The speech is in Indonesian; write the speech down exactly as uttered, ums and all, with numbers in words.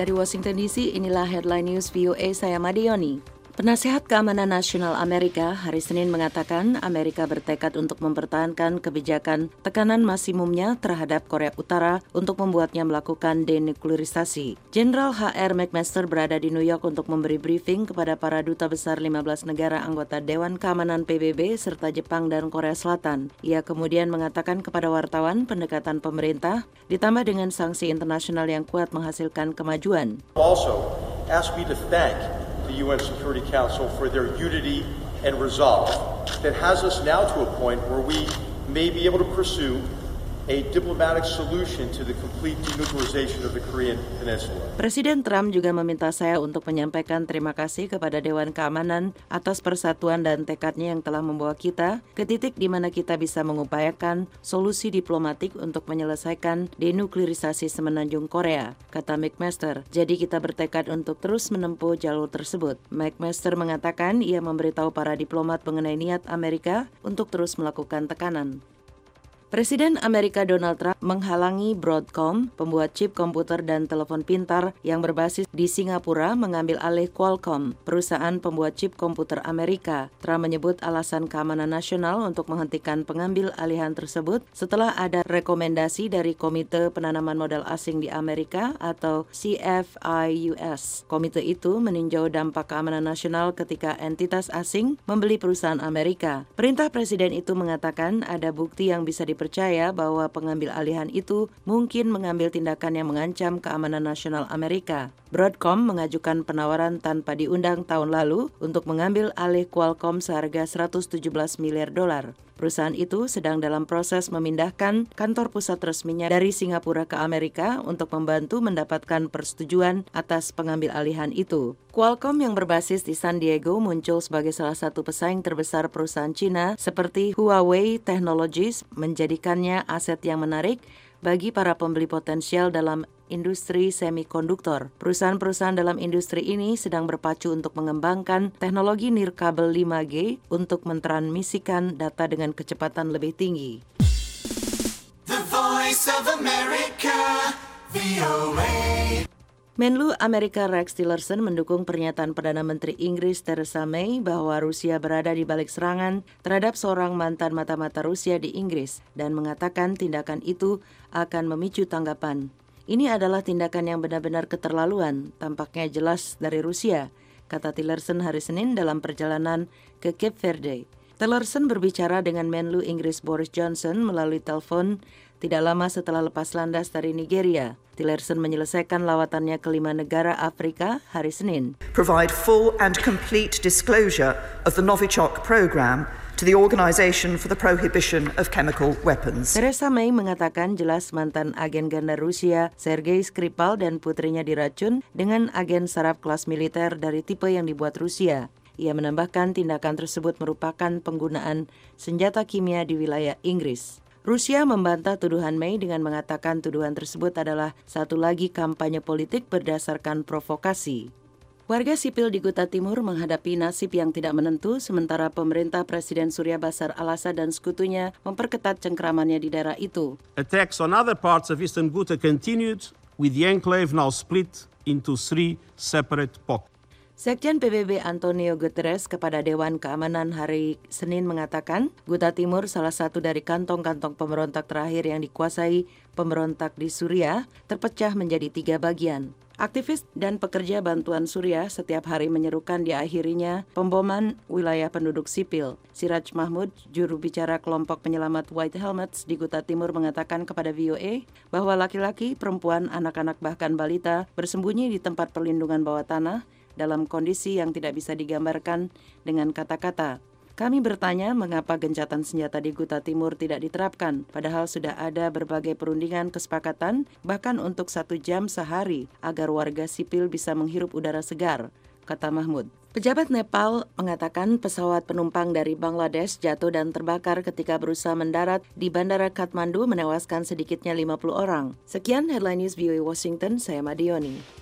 Dari Washington D C, inilah Headline News V O A, saya Madioni. Penasehat Keamanan Nasional Amerika hari Senin mengatakan Amerika bertekad untuk mempertahankan kebijakan tekanan maksimumnya terhadap Korea Utara untuk membuatnya melakukan denuklerisasi. Jenderal H R McMaster berada di New York untuk memberi briefing kepada para duta besar lima belas negara anggota Dewan Keamanan P B B serta Jepang dan Korea Selatan. Ia kemudian mengatakan kepada wartawan pendekatan pemerintah ditambah dengan sanksi internasional yang kuat menghasilkan kemajuan. Also, ask me to thank the U N Security Council for their unity and resolve that has us now to a point where we may be able to pursue a diplomatic solution to the complete denuclearization of the Korean Peninsula. Presiden Trump juga meminta saya untuk menyampaikan terima kasih kepada Dewan Keamanan atas persatuan dan tekadnya yang telah membawa kita ke titik di mana kita bisa mengupayakan solusi diplomatik untuk menyelesaikan denuklerisasi semenanjung Korea, kata McMaster. Jadi kita bertekad untuk terus menempuh jalur tersebut. McMaster mengatakan ia memberitahu para diplomat mengenai niat Amerika untuk terus melakukan tekanan. Presiden Amerika Donald Trump menghalangi Broadcom, pembuat chip komputer dan telepon pintar yang berbasis di Singapura, mengambil alih Qualcomm, perusahaan pembuat chip komputer Amerika. Trump menyebut alasan keamanan nasional untuk menghentikan pengambil alihan tersebut setelah ada rekomendasi dari Komite Penanaman Modal Asing di Amerika atau C F I U S. Komite itu meninjau dampak keamanan nasional ketika entitas asing membeli perusahaan Amerika. Perintah Presiden itu mengatakan ada bukti yang bisa dipercaya percaya bahwa pengambil alihan itu mungkin mengambil tindakan yang mengancam keamanan nasional Amerika. Broadcom mengajukan penawaran tanpa diundang tahun lalu untuk mengambil alih Qualcomm seharga seratus tujuh belas miliar dolar. Perusahaan itu sedang dalam proses memindahkan kantor pusat resminya dari Singapura ke Amerika untuk membantu mendapatkan persetujuan atas pengambil alihan itu. Qualcomm yang berbasis di San Diego muncul sebagai salah satu pesaing terbesar perusahaan Cina seperti Huawei Technologies, menjadikannya aset yang menarik bagi para pembeli potensial dalam industri semikonduktor. Perusahaan-perusahaan dalam industri ini sedang berpacu untuk mengembangkan teknologi nirkabel lima G untuk mentransmisikan data dengan kecepatan lebih tinggi. The Voice of America, V O A. Menlu Amerika Rex Tillerson mendukung pernyataan Perdana Menteri Inggris Theresa May bahwa Rusia berada di balik serangan terhadap seorang mantan mata-mata Rusia di Inggris dan mengatakan tindakan itu akan memicu tanggapan. Ini adalah tindakan yang benar-benar keterlaluan, tampaknya jelas dari Rusia, kata Tillerson hari Senin dalam perjalanan ke Cape Verde. Tillerson berbicara dengan Menlu Inggris Boris Johnson melalui telepon tidak lama setelah lepas landas dari Nigeria. Tillerson menyelesaikan lawatannya ke lima negara Afrika hari Senin. Provide full and complete disclosure of the Novichok program to the Organization for the Prohibition of Chemical Weapons. Theresa May mengatakan jelas mantan agen ganda Rusia Sergei Skripal dan putrinya diracun dengan agen saraf kelas militer dari tipe yang dibuat Rusia. Ia menambahkan tindakan tersebut merupakan penggunaan senjata kimia di wilayah Inggris. Rusia membantah tuduhan May dengan mengatakan tuduhan tersebut adalah satu lagi kampanye politik berdasarkan provokasi. Warga sipil di Ghouta Timur menghadapi nasib yang tidak menentu sementara pemerintah Presiden Syria Bashar al-Assad dan sekutunya memperketat cengkramannya di daerah itu. Attacks on other parts of eastern Ghouta continued, with the enclave now split into three separate pockets. Sekjen P B B Antonio Guterres kepada Dewan Keamanan hari Senin mengatakan Ghouta Timur salah satu dari kantong-kantong pemberontak terakhir yang dikuasai pemberontak di Suriah terpecah menjadi tiga bagian. Aktivis dan pekerja bantuan Suriah setiap hari menyerukan diakhirinya pemboman wilayah penduduk sipil. Siraj Mahmud, juru bicara kelompok penyelamat White Helmets di Ghouta Timur mengatakan kepada V O A bahwa laki-laki, perempuan, anak-anak bahkan balita bersembunyi di tempat perlindungan bawah tanah dalam kondisi yang tidak bisa digambarkan dengan kata-kata. Kami bertanya mengapa gencatan senjata di Ghouta Timur tidak diterapkan, padahal sudah ada berbagai perundingan kesepakatan, bahkan untuk satu jam sehari, agar warga sipil bisa menghirup udara segar, kata Mahmud. Pejabat Nepal mengatakan pesawat penumpang dari Bangladesh jatuh dan terbakar ketika berusaha mendarat di Bandara Kathmandu menewaskan sedikitnya lima puluh orang. Sekian Headline News V O A Washington, saya Madioni.